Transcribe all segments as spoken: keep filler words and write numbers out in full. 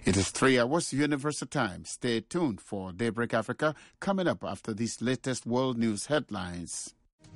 It is three hours Universal Time. Stay tuned for Daybreak Africa coming up after these latest world news headlines.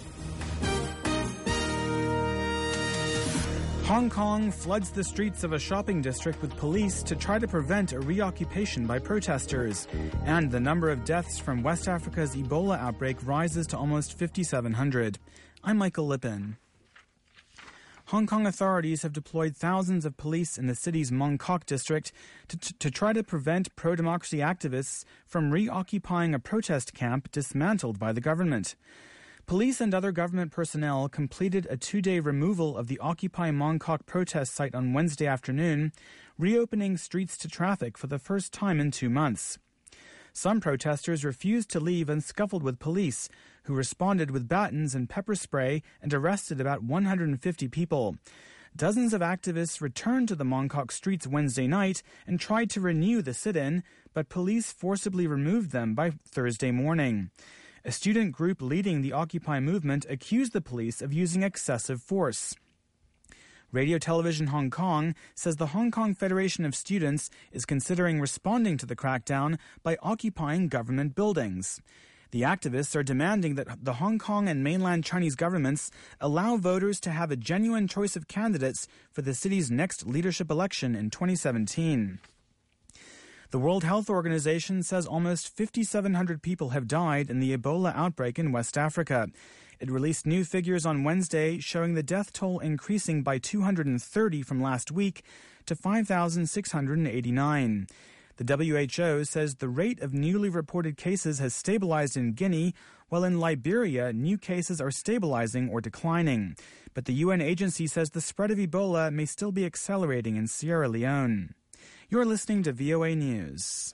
Hong Kong floods the streets of a shopping district with police to try to prevent a reoccupation by protesters. And the number of deaths from West Africa's Ebola outbreak rises to almost fifty-seven hundred. I'm Michael Lippin. Hong Kong authorities have deployed thousands of police in the city's Mong Kok district to, to, to try to prevent pro-democracy activists from reoccupying a protest camp dismantled by the government. Police and other government personnel completed a two-day removal of the Occupy Mong Kok protest site on Wednesday afternoon, reopening streets to traffic for the first time in two months. Some protesters refused to leave and scuffled with police, who responded with batons and pepper spray and arrested about one hundred fifty people. Dozens of activists returned to the Mong Kok streets Wednesday night and tried to renew the sit-in, but police forcibly removed them by Thursday morning. A student group leading the Occupy movement accused the police of using excessive force. Radio Television Hong Kong says the Hong Kong Federation of Students is considering responding to the crackdown by occupying government buildings. The activists are demanding that the Hong Kong and mainland Chinese governments allow voters to have a genuine choice of candidates for the city's next leadership election in twenty seventeen. The World Health Organization says almost fifty-seven hundred people have died in the Ebola outbreak in West Africa. It released new figures on Wednesday showing the death toll increasing by two hundred thirty from last week to five thousand six hundred eighty-nine. The W H O says the rate of newly reported cases has stabilized in Guinea, while in Liberia, new cases are stabilizing or declining. But the U N agency says the spread of Ebola may still be accelerating in Sierra Leone. You're listening to V O A News.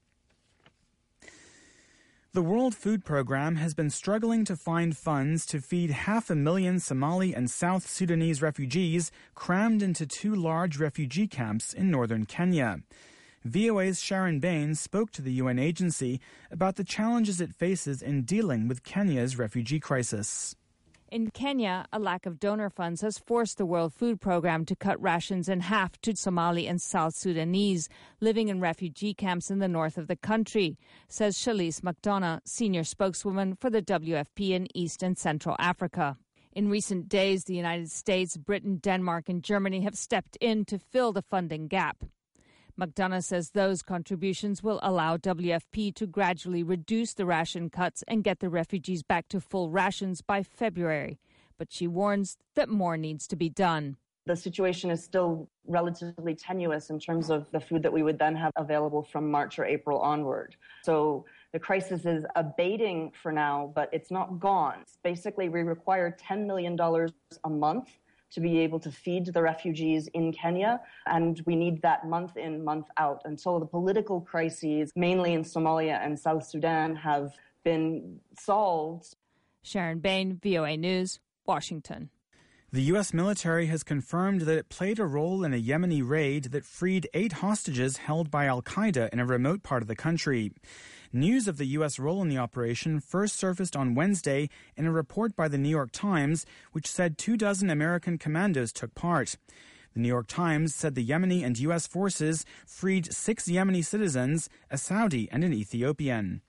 The World Food Programme has been struggling to find funds to feed half a million Somali and South Sudanese refugees crammed into two large refugee camps in northern Kenya. V O A's Sharon Bain spoke to the U N agency about the challenges it faces in dealing with Kenya's refugee crisis. In Kenya, a lack of donor funds has forced the World Food Programme to cut rations in half to Somali and South Sudanese living in refugee camps in the north of the country, says Shalise McDonough, senior spokeswoman for the W F P in East and Central Africa. In recent days, the United States, Britain, Denmark, and Germany have stepped in to fill the funding gap. McDonough says those contributions will allow W F P to gradually reduce the ration cuts and get the refugees back to full rations by February. But she warns that more needs to be done. The situation is still relatively tenuous in terms of the food that we would then have available from March or April onward. So the crisis is abating for now, but it's not gone. Basically, we require ten million dollars a month to be able to feed the refugees in Kenya, and we need that month in, month out. Until the political crises, mainly in Somalia and South Sudan, have been solved. Sharon Bain, V O A News, Washington. The U S military has confirmed that it played a role in a Yemeni raid that freed eight hostages held by al-Qaeda in a remote part of the country. News of the U S role in the operation first surfaced on Wednesday in a report by the New York Times, which said two dozen American commandos took part. The New York Times said the Yemeni and U S forces freed six Yemeni citizens, a Saudi and an Ethiopian.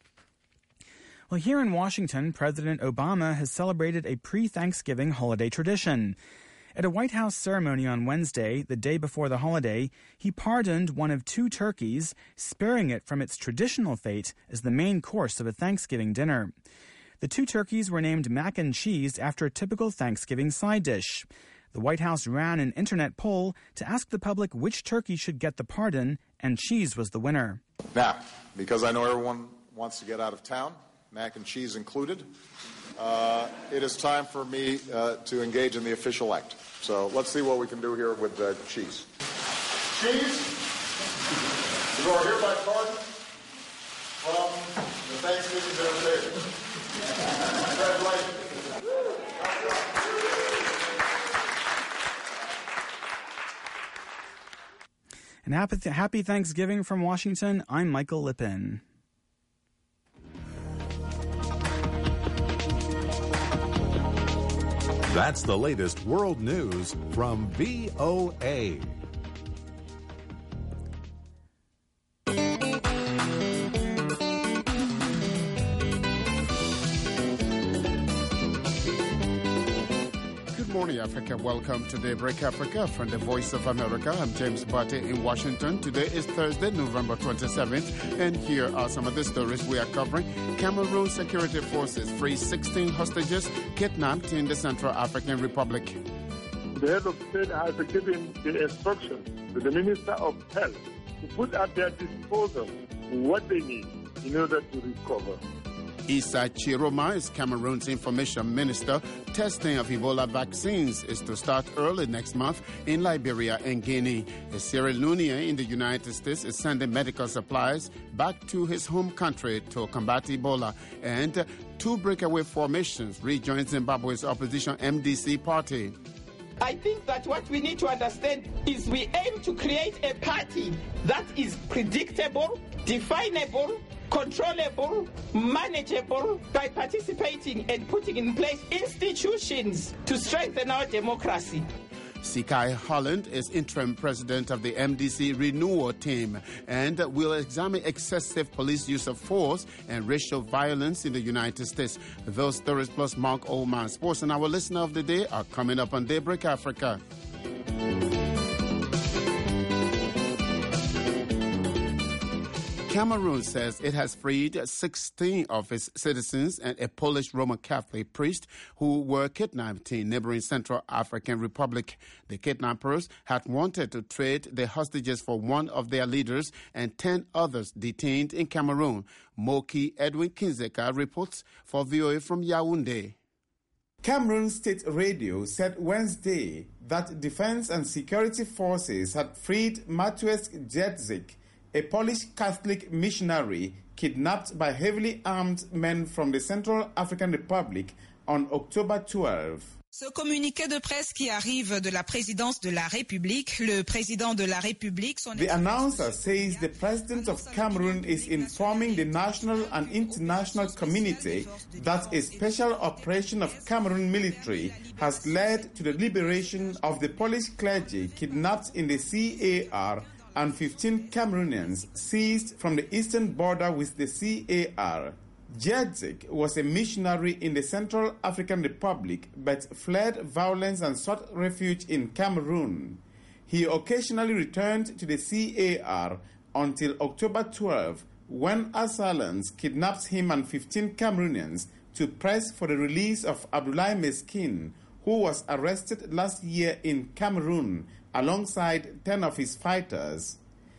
Well, here in Washington, President Obama has celebrated a pre-Thanksgiving holiday tradition. At a White House ceremony on Wednesday, the day before the holiday, he pardoned one of two turkeys, sparing it from its traditional fate as the main course of a Thanksgiving dinner. The two turkeys were named mac and cheese after a typical Thanksgiving side dish. The White House ran an internet poll to ask the public which turkey should get the pardon, and cheese was the winner. Now, because I know everyone wants to get out of town, mac and cheese included, uh, it is time for me uh, to engage in the official act. So let's see what we can do here with uh, cheese. Cheese, you are hereby pardoned from the Thanksgiving dinner table. Congratulations. And happy, happy Thanksgiving from Washington. I'm Michael Lippin. That's the latest world news from V O A. morning, Africa. Welcome to Daybreak Africa from the Voice of America. I'm James Barty in Washington. Today is Thursday, November twenty-seventh, and here are some of the stories we are covering. Cameroon security forces free sixteen hostages kidnapped in the Central African Republic. The head of state has given the instruction to the Minister of Health to put at their disposal what they need in order to recover. Issa Chiroma is Cameroon's information minister. Testing of Ebola vaccines is to start early next month in Liberia and Guinea. Cyril Nunez in the United States is sending medical supplies back to his home country to combat Ebola. And two breakaway formations rejoin Zimbabwe's opposition M D C party. I think that what we need to understand is we aim to create a party that is predictable, definable, controllable, manageable by participating and putting in place institutions to strengthen our democracy. Sikai Holland is interim president of the M D C renewal team and will examine excessive police use of force and racial violence in the United States. Those stories plus Mark Oldman Sports and our listener of the day are coming up on Daybreak Africa. Cameroon says it has freed sixteen of its citizens and a Polish Roman Catholic priest who were kidnapped in neighboring Central African Republic. The kidnappers had wanted to trade the hostages for one of their leaders and ten others detained in Cameroon. Moki Edwin Kinzeka reports for V O A from Yaoundé. Cameroon State Radio said Wednesday that defense and security forces had freed Mateusz Jedzik, a Polish Catholic missionary kidnapped by heavily armed men from the Central African Republic on October twelfth. Ce communiqué de presse qui arrive de la présidence de la République, le président de la République... Son the announcer says the president of Cameroon is informing the national and international community that a special operation of Cameroon military has led to the liberation of the Polish clergy kidnapped in the C A R and fifteen Cameroonians seized from the eastern border with the C A R. Jedzik was a missionary in the Central African Republic but fled violence and sought refuge in Cameroon. He occasionally returned to the C A R until October twelfth when assailants kidnapped him and fifteen Cameroonians to press for the release of Abdoulaye Meskin, who was arrested last year in Cameroon alongside ten of his fighters.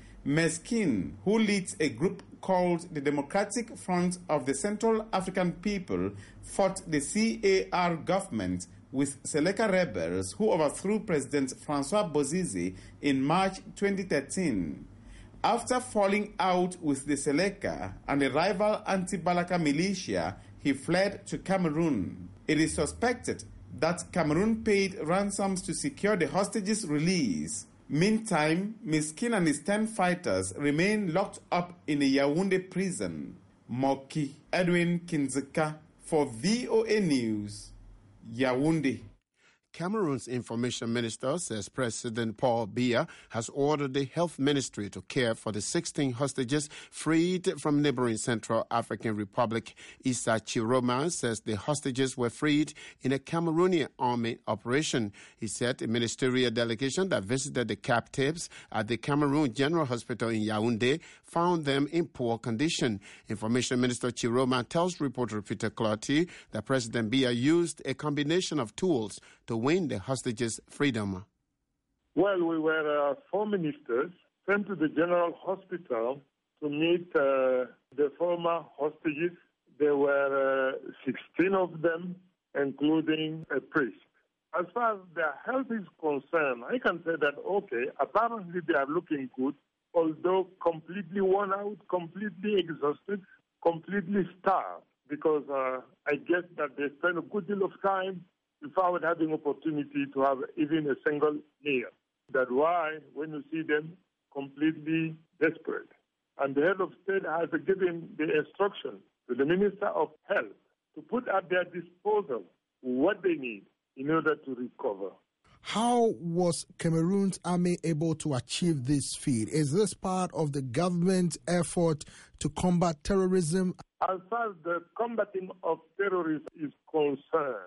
Meskin, who leads a group called the Democratic Front of the Central African People, fought the C A R government with Seleka rebels who overthrew President Francois Bozize in March twenty thirteen. After falling out with the Seleka and a rival anti-Balaka militia, he fled to Cameroon. It is suspected that Cameroon paid ransoms to secure the hostages' release. Meantime, Meskin and his ten fighters remain locked up in a Yaoundé prison. Moki Edwin Kinzeka for V O A News, Yaoundé. Cameroon's information minister says President Paul Biya has ordered the health ministry to care for the sixteen hostages freed from neighboring Central African Republic. Issa Chiroma says the hostages were freed in a Cameroonian army operation. He said a ministerial delegation that visited the captives at the Cameroon General Hospital in Yaoundé found them in poor condition. Information Minister Chiroma tells reporter Peter Clotty that President Biya used a combination of tools to win the hostages' freedom. Well, we were uh, four ministers sent to the General Hospital to meet uh, the former hostages. There were uh, sixteen of them, including a priest. As far as their health is concerned, I can say that, okay, apparently they are looking good, although completely worn out, completely exhausted, completely starved, because uh, I guess that they spend a good deal of time without having opportunity to have even a single meal. That's why when you see them completely desperate. And the head of state has given the instruction to the Minister of Health to put at their disposal what they need in order to recover. How was Cameroon's army able to achieve this feat? Is this part of the government effort to combat terrorism? As far as the combating of terrorism is concerned,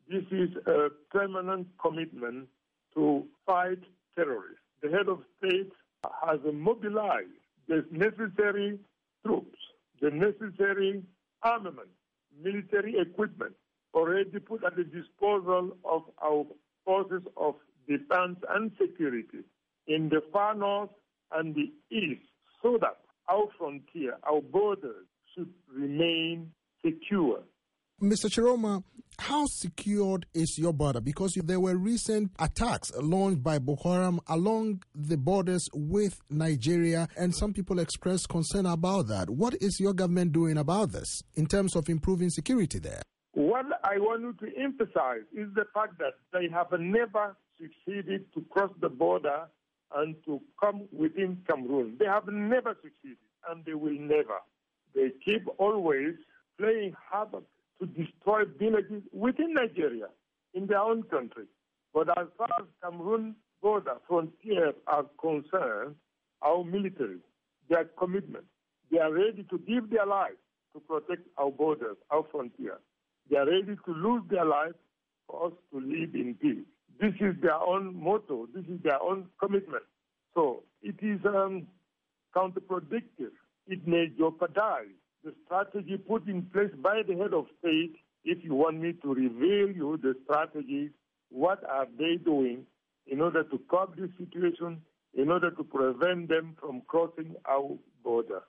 This is a permanent commitment to fight terrorists. The head of state has mobilized the necessary troops, the necessary armament, military equipment already put at the disposal of our forces of defense and security in the far north and the east, so that our frontier, our borders should remain secure. Mister Chiroma, how secured is your border? Because there were recent attacks launched by Boko Haram along the borders with Nigeria, and some people expressed concern about that. What is your government doing about this in terms of improving security there? What I want you to emphasize is the fact that they have never succeeded to cross the border and to come within Cameroon. They have never succeeded, and they will never. They keep always playing havoc to destroy villages within Nigeria, in their own country. But as far as Cameroon border frontiers are concerned, our military, their commitment, they are ready to give their lives to protect our borders, our frontier. They are ready to lose their lives for us to live in peace. This is their own motto. This is their own commitment. So it is um, counterproductive. It may jeopardize the strategy put in place by the head of state. If you want me to reveal you the strategies, what are they doing in order to curb this situation, in order to prevent them from crossing our border?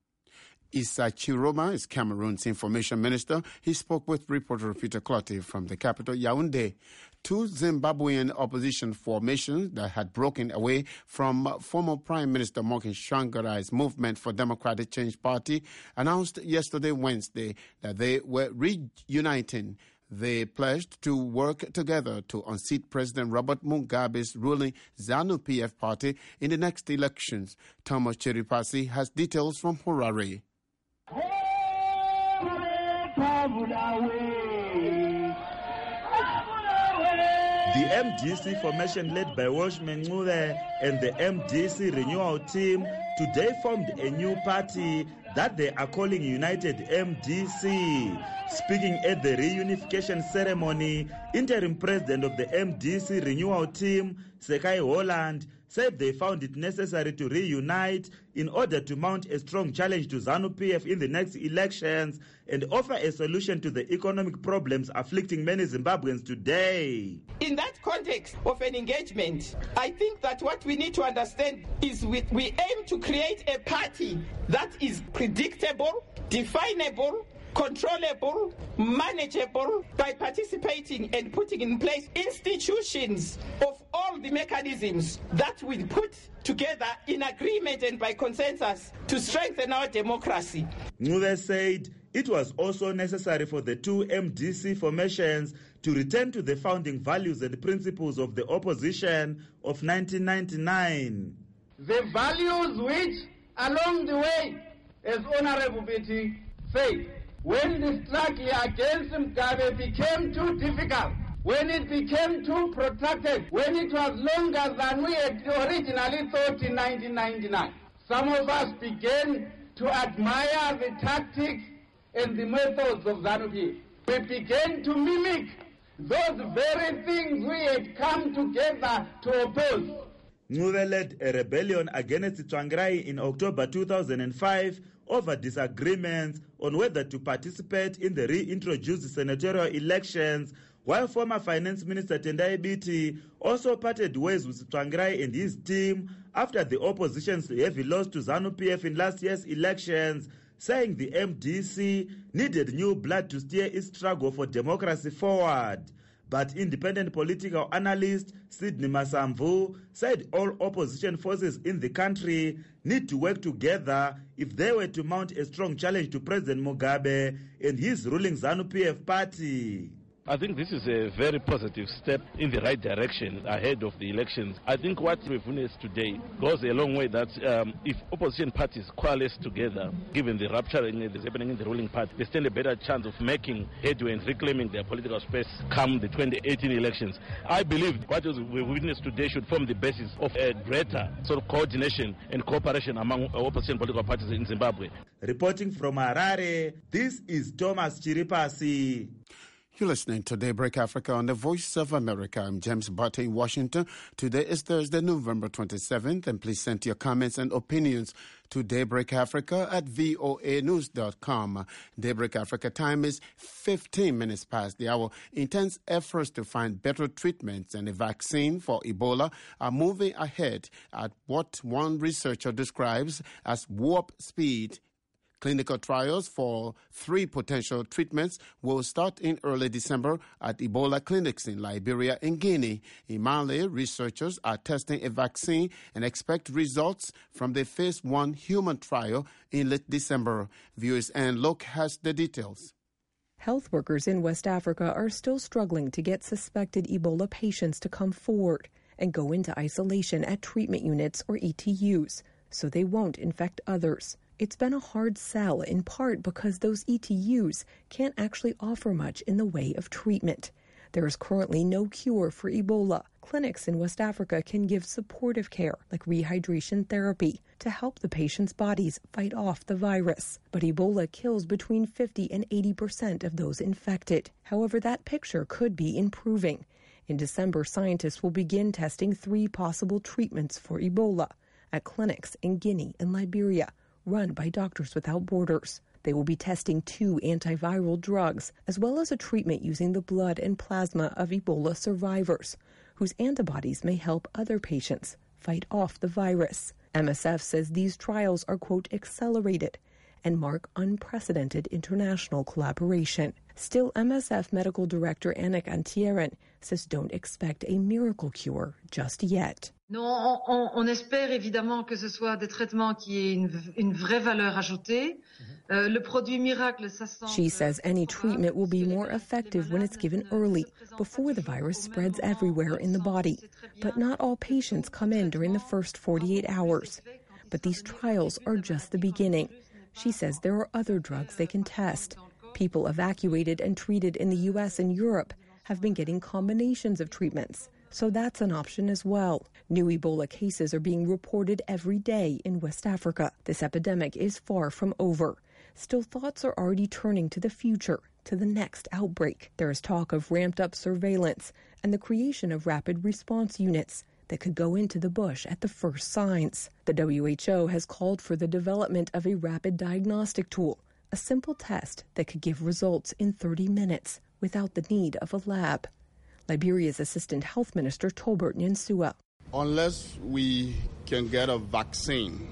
Issa Chiroma is Cameroon's information minister. He spoke with reporter Peter Clottey from the capital, Yaoundé. Two Zimbabwean opposition formations that had broken away from former Prime Minister Morgan Tsvangirai's Movement for Democratic Change Party announced yesterday, Wednesday, that they were reuniting. They pledged to work together to unseat President Robert Mugabe's ruling ZANU-P F party in the next elections. Thomas Chiripasi has details from Harare. The M D C formation led by Welshman Ncube and the M D C renewal team today formed a new party that they are calling United M D C. Speaking at the reunification ceremony, interim president of the M D C renewal team, Sekai Holland, said they found it necessary to reunite in order to mount a strong challenge to ZANU-P F in the next elections and offer a solution to the economic problems afflicting many Zimbabweans today. In that context of an engagement, I think that what we need to understand is we, we aim to create a party that is predictable, definable, controllable, manageable by participating and putting in place institutions of all the mechanisms that we put together in agreement and by consensus to strengthen our democracy. Ncube said it was also necessary for the two M D C formations to return to the founding values and principles of the opposition of nineteen ninety-nine. The values which, along the way, as Honorable Betty said, when the struggle against Mugabe became too difficult, when it became too protracted, when it was longer than we had originally thought in nineteen ninety-nine, some of us began to admire the tactics and the methods of ZANU-P F. We began to mimic those very things we had come together to oppose. Ncube led a rebellion against Tsvangirai in October two thousand five over disagreements on whether to participate in the reintroduced senatorial elections, while former Finance Minister Tendai Biti also parted ways with Tsvangirai and his team after the opposition's heavy loss to ZANU-P F in last year's elections, saying the M D C needed new blood to steer its struggle for democracy forward. But independent political analyst Sidney Masamvu said all opposition forces in the country need to work together if they were to mount a strong challenge to President Mugabe and his ruling ZANU-P F party. I think this is a very positive step in the right direction ahead of the elections. I think what we've witnessed today goes a long way that um, if opposition parties coalesce together, given the rupturing that is happening in the ruling party, they stand a better chance of making headway and reclaiming their political space come the twenty eighteen elections. I believe what we've witnessed today should form the basis of a greater sort of coordination and cooperation among opposition political parties in Zimbabwe. Reporting from Harare, this is Thomas Chiripasi. You're listening to Daybreak Africa on the Voice of America. I'm James Barty in Washington. Today is Thursday, November twenty-seventh, and please send your comments and opinions to Daybreak Africa at voa news dot com. Daybreak Africa time is fifteen minutes past the hour. Intense efforts to find better treatments and a vaccine for Ebola are moving ahead at what one researcher describes as warp speed. Clinical trials for three potential treatments will start in early December at Ebola clinics in Liberia and Guinea. In Mali, researchers are testing a vaccine and expect results from the phase one human trial in late December. Viewers and Look has the details. Health workers in West Africa are still struggling to get suspected Ebola patients to come forward and go into isolation at treatment units or E T Us so they won't infect others. It's been a hard sell, in part because those E T Us can't actually offer much in the way of treatment. There is currently no cure for Ebola. Clinics in West Africa can give supportive care, like rehydration therapy, to help the patient's bodies fight off the virus. But Ebola kills between fifty and eighty percent of those infected. However, that picture could be improving. In December, scientists will begin testing three possible treatments for Ebola at clinics in Guinea and Liberia, run by Doctors Without Borders. They will be testing two antiviral drugs, as well as a treatment using the blood and plasma of Ebola survivors, whose antibodies may help other patients fight off the virus. M S F says these trials are, quote, accelerated and mark unprecedented international collaboration. Still, M S F Medical Director Annick Antieran says don't expect a miracle cure just yet. Non, on, on espère évidemment que ce soit des traitements qui aient une, une vraie valeur ajoutée. Euh, le produit miracle, ça semble... She says any treatment will be more effective when it's given early, before the virus spreads everywhere in the body. But not all patients come in during the first forty-eight hours. But these trials are just the beginning. She says there are other drugs they can test. People evacuated and treated in the U S and Europe have been getting combinations of treatments. So that's an option as well. New Ebola cases are being reported every day in West Africa. This epidemic is far from over. Still, thoughts are already turning to the future, to the next outbreak. There is talk of ramped-up surveillance and the creation of rapid response units that could go into the bush at the first signs. The W H O has called for the development of a rapid diagnostic tool, a simple test that could give results in thirty minutes without the need of a lab. Liberia's Assistant Health Minister Tolbert Nyensua. Unless we can get a vaccine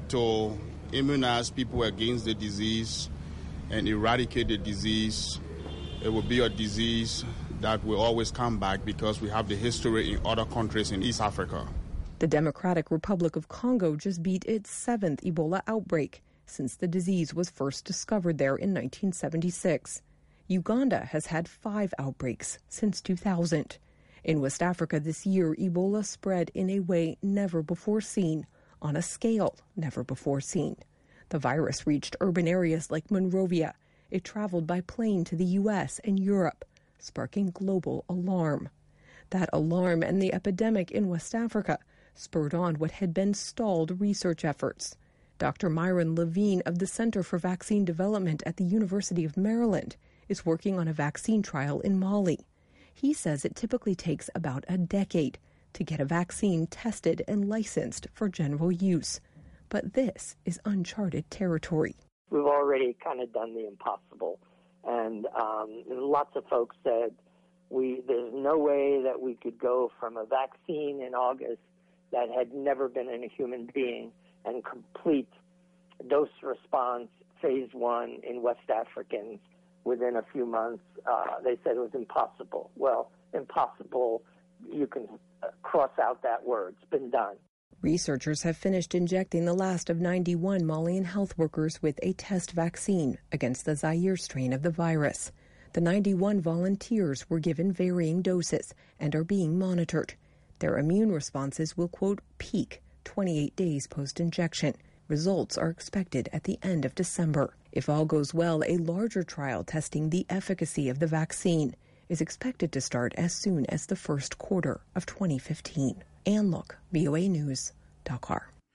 to immunize people against the disease and eradicate the disease, it will be a disease that will always come back because we have the history in other countries in East Africa. The Democratic Republic of Congo just beat its seventh Ebola outbreak since the disease was first discovered there in nineteen seventy-six. Uganda has had five outbreaks since two thousand. In West Africa this year, Ebola spread in a way never before seen, on a scale never before seen. The virus reached urban areas like Monrovia. It traveled by plane to the U S and Europe, sparking global alarm. That alarm and the epidemic in West Africa spurred on what had been stalled research efforts. Doctor Myron Levine of the Center for Vaccine Development at the University of Maryland is working on a vaccine trial in Mali. He says it typically takes about a decade to get a vaccine tested and licensed for general use. But this is uncharted territory. We've already kind of done the impossible. And um, lots of folks said we there's no way that we could go from a vaccine in August that had never been in a human being and complete dose response phase one in West Africans within a few months. Uh, they said it was impossible. Well, impossible, you can cross out that word. It's been done. Researchers have finished injecting the last of ninety-one Malian health workers with a test vaccine against the Zaire strain of the virus. The ninety-one volunteers were given varying doses and are being monitored. Their immune responses will, quote, peak twenty-eight days post-injection. Results are expected at the end of December. If all goes well, a larger trial testing the efficacy of the vaccine is expected to start as soon as the first quarter of twenty fifteen. Ann Look, V O A News, Dakar.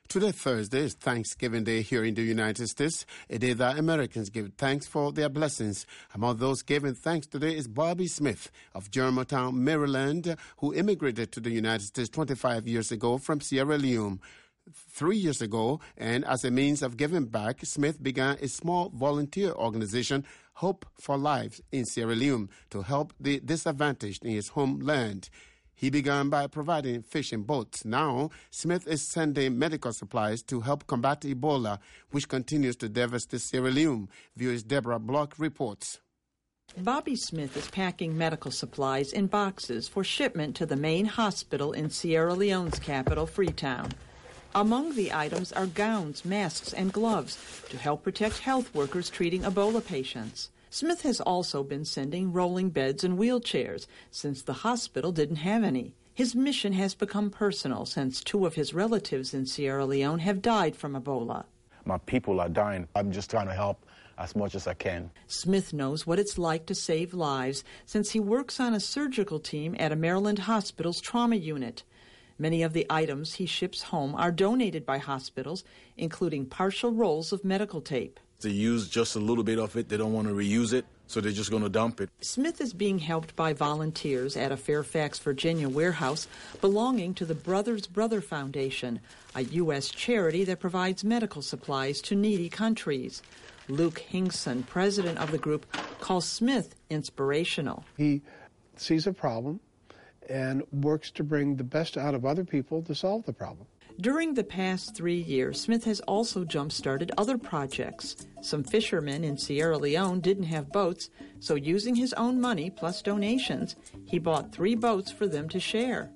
Today, Thursday, is Thanksgiving Day here in the United States, a day that Americans give thanks for their blessings. Among those giving thanks today is Bobby Smith of Germantown, Maryland, who immigrated to the United States twenty-five years ago from Sierra Leone. Three years ago, and as a means of giving back, Smith began a small volunteer organization, Hope for Lives, in Sierra Leone to help the disadvantaged in his homeland. He began by providing fishing boats. Now, Smith is sending medical supplies to help combat Ebola, which continues to devastate Sierra Leone. V O A's Deborah Block reports. Bobby Smith is packing medical supplies in boxes for shipment to the main hospital in Sierra Leone's capital, Freetown. Among the items are gowns, masks, and gloves to help protect health workers treating Ebola patients. Smith has also been sending rolling beds and wheelchairs since the hospital didn't have any. His mission has become personal since two of his relatives in Sierra Leone have died from Ebola. My people are dying. I'm just trying to help as much as I can. Smith knows what it's like to save lives since he works on a surgical team at a Maryland hospital's trauma unit. Many of the items he ships home are donated by hospitals, including partial rolls of medical tape. They use just a little bit of it. They don't want to reuse it, so they're just going to dump it. Smith is being helped by volunteers at a Fairfax, Virginia warehouse belonging to the Brothers Brother Foundation, a U S charity that provides medical supplies to needy countries. Luke Hingson, president of the group, calls Smith inspirational. He sees a problem and works to bring the best out of other people to solve the problem. During the past three years, Smith has also jump-started other projects. Some fishermen in Sierra Leone didn't have boats, so using his own money plus donations, he bought three boats for them to share.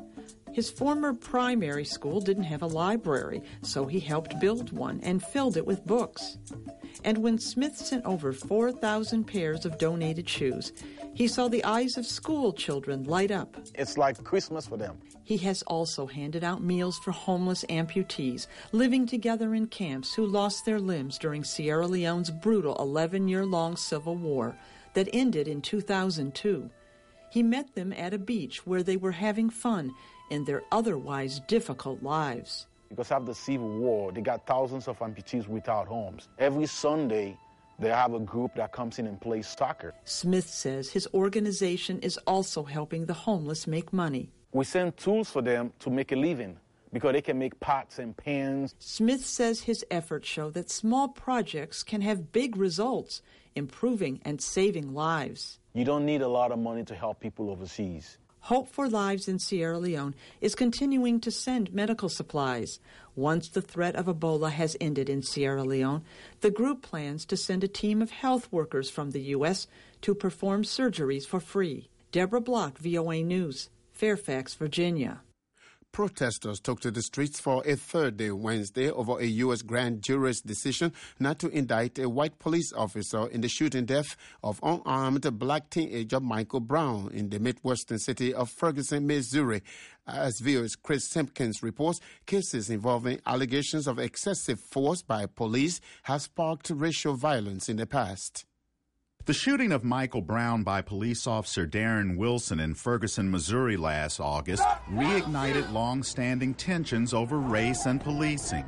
His former primary school didn't have a library, so he helped build one and filled it with books. And when Smith sent over four thousand pairs of donated shoes, he saw the eyes of school children light up. It's like Christmas for them. He has also handed out meals for homeless amputees living together in camps who lost their limbs during Sierra Leone's brutal eleven-year-long civil war that ended in two thousand two. He met them at a beach where they were having fun in their otherwise difficult lives. Because after the Civil War, they got thousands of amputees without homes. Every Sunday, they have a group that comes in and plays soccer. Smith says his organization is also helping the homeless make money. We send tools for them to make a living because they can make pots and pans. Smith says his efforts show that small projects can have big results, improving and saving lives. You don't need a lot of money to help people overseas. Hope for Lives in Sierra Leone is continuing to send medical supplies. Once the threat of Ebola has ended in Sierra Leone, the group plans to send a team of health workers from the U S to perform surgeries for free. Deborah Block, V O A News, Fairfax, Virginia. Protesters took to the streets for a third day Wednesday over a U S grand jury's decision not to indict a white police officer in the shooting death of unarmed black teenager Michael Brown in the Midwestern city of Ferguson, Missouri. As V O A's Chris Simpkins reports, cases involving allegations of excessive force by police have sparked racial violence in the past. The shooting of Michael Brown by police officer Darren Wilson in Ferguson, Missouri last August reignited long-standing tensions over race and policing.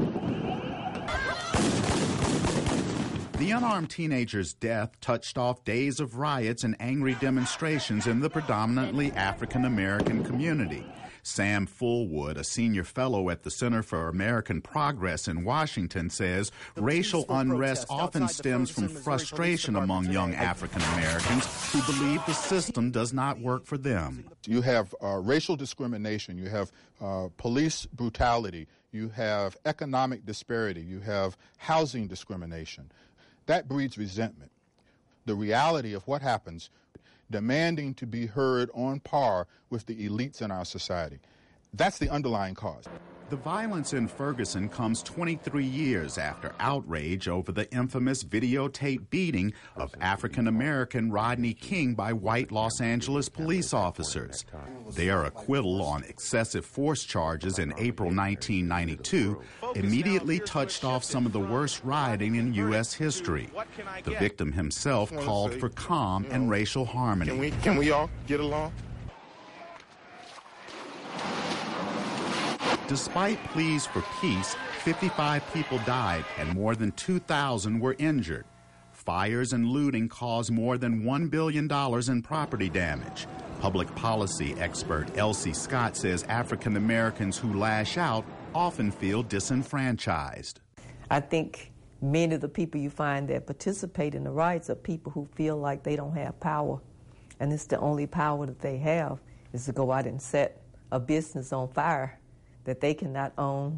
The unarmed teenager's death touched off days of riots and angry demonstrations in the predominantly African-American community. Sam Fullwood, a senior fellow at the Center for American Progress in Washington, says racial unrest often stems from frustration among young African Americans who believe the system does not work for them. You have uh, racial discrimination, you have uh, police brutality, you have economic disparity, you have housing discrimination. That breeds resentment. The reality of what happens, demanding to be heard on par with the elites in our society. That's the underlying cause. The violence in Ferguson comes twenty-three years after outrage over the infamous videotape beating of African-American Rodney King by white Los Angeles police officers. Their acquittal on excessive force charges in April nineteen ninety-two immediately touched off some of the worst rioting in U S history. The victim himself called for calm and racial harmony. Can we, can we all get along? Despite pleas for peace, fifty-five people died and more than two thousand were injured. Fires and looting caused more than one billion dollars in property damage. Public policy expert Elsie Scott says African Americans who lash out often feel disenfranchised. I think many of the people you find that participate in the riots are people who feel like they don't have power, and it's the only power that they have is to go out and set a business on fire that they cannot own.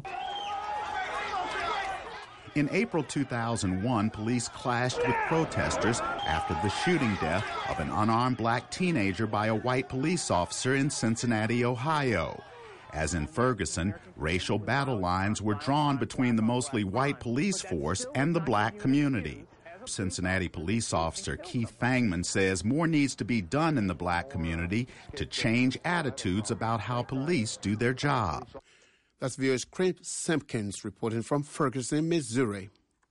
In April two thousand one, police clashed with protesters after the shooting death of an unarmed black teenager by a white police officer in Cincinnati, Ohio. As in Ferguson, racial battle lines were drawn between the mostly white police force and the black community. Cincinnati police officer Keith Fangman says more needs to be done in the black community to change attitudes about how police do their job. That's V O's Chris Simpkins reporting from Ferguson, Missouri.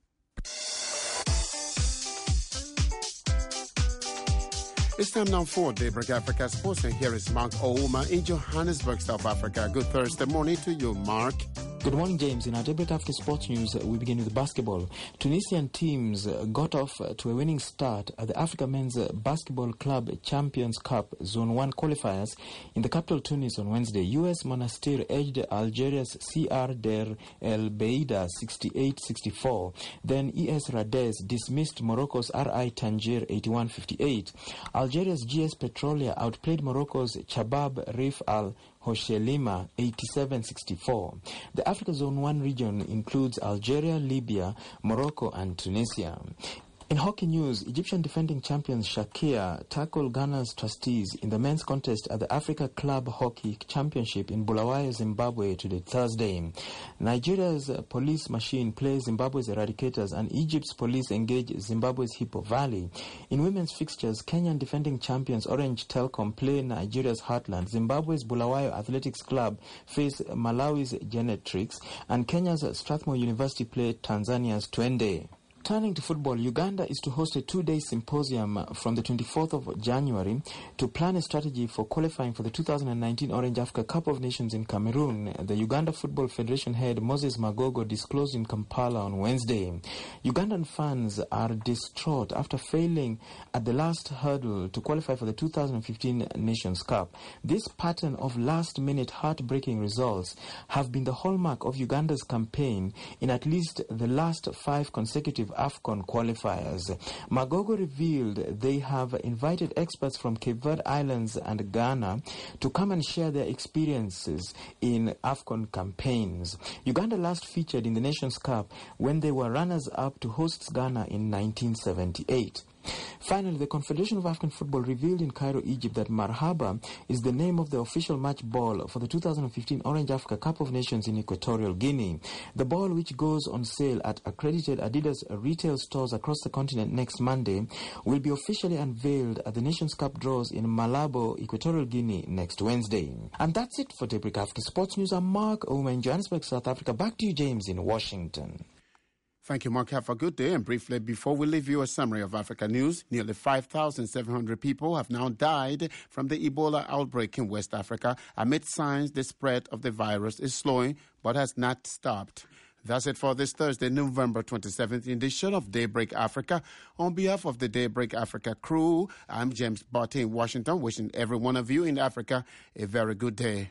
It's time now for Daybreak Africa Sports, and here is Mark Ouma in Johannesburg, South Africa. Good Thursday morning to you, Mark. Good morning, James. In our Daybreak Africa Sports News, we begin with basketball. Tunisian teams got off to a winning start at the Africa Men's Basketball Club Champions Cup Zone one qualifiers in the capital Tunis on Wednesday. U S Monastir edged Algeria's C R Der El Beida sixty-eight sixty-four. Then E S Radez dismissed Morocco's R I Tangier eighty-one fifty-eight. Algeria's G S Petrolia outplayed Morocco's Chabab Rif Al Hoshelima eighty-seven sixty-four. The Africa Zone one region includes Algeria, Libya, Morocco and Tunisia. In hockey news, Egyptian defending champions Shakir tackled Ghana's trustees in the men's contest at the Africa Club Hockey Championship in Bulawayo, Zimbabwe today, Thursday. Nigeria's police machine plays Zimbabwe's Eradicators and Egypt's police engage Zimbabwe's Hippo Valley. In women's fixtures, Kenyan defending champions Orange Telcom play Nigeria's Heartland. Zimbabwe's Bulawayo Athletics Club face Malawi's Genetrix, and Kenya's Strathmore University play Tanzania's Twende. Turning to football, Uganda is to host a two-day symposium from the twenty-fourth of January to plan a strategy for qualifying for the two thousand nineteen Orange Africa Cup of Nations in Cameroon. The Uganda Football Federation head Moses Magogo disclosed in Kampala on Wednesday. Ugandan fans are distraught after failing at the last hurdle to qualify for the two thousand fifteen Nations Cup. This pattern of last-minute heartbreaking results have been the hallmark of Uganda's campaign in at least the last five consecutive AFCON qualifiers. Magogo revealed they have invited experts from Cape Verde Islands and Ghana to come and share their experiences in AFCON campaigns. Uganda last featured in the Nations Cup when they were runners-up to host Ghana in nineteen seventy-eight. Finally, the Confederation of African Football revealed in Cairo, Egypt that Marhaba is the name of the official match ball for the two thousand fifteen Orange Africa Cup of Nations in Equatorial Guinea. The ball, which goes on sale at accredited Adidas retail stores across the continent next Monday, will be officially unveiled at the Nations Cup draws in Malabo, Equatorial Guinea next Wednesday. And that's it for Daybreak Africa Sports News. I'm Mark Ouma in Johannesburg, South Africa. Back to you, James, in Washington. Thank you, Mark. Have a good day. And briefly, before we leave you a summary of Africa news, nearly five thousand seven hundred people have now died from the Ebola outbreak in West Africa amid signs the spread of the virus is slowing but has not stopped. That's it for this Thursday, November twenty-seventh edition of Daybreak Africa. On behalf of the Daybreak Africa crew, I'm James Botte in Washington, wishing every one of you in Africa a very good day.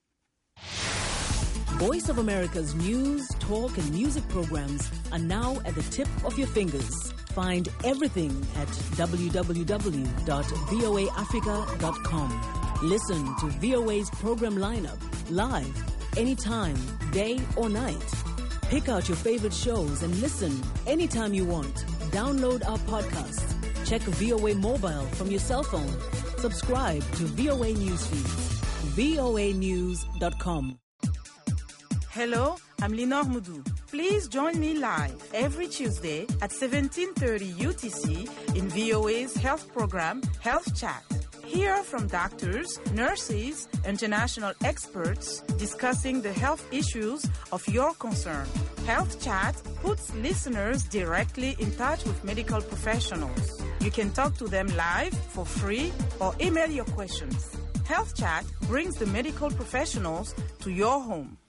Voice of America's news, talk, and music programs are now at the tip of your fingers. Find everything at w w w dot v o a africa dot com. Listen to V O A's program lineup live, anytime, day or night. Pick out your favorite shows and listen anytime you want. Download our podcast. Check V O A mobile from your cell phone. Subscribe to V O A Newsfeeds. v o a news dot com. Hello, I'm Lenore Moudou. Please join me live every Tuesday at seventeen thirty U T C in V O A's health program, Health Chat. Hear from doctors, nurses, international experts discussing the health issues of your concern. Health Chat puts listeners directly in touch with medical professionals. You can talk to them live for free or email your questions. Health Chat brings the medical professionals to your home.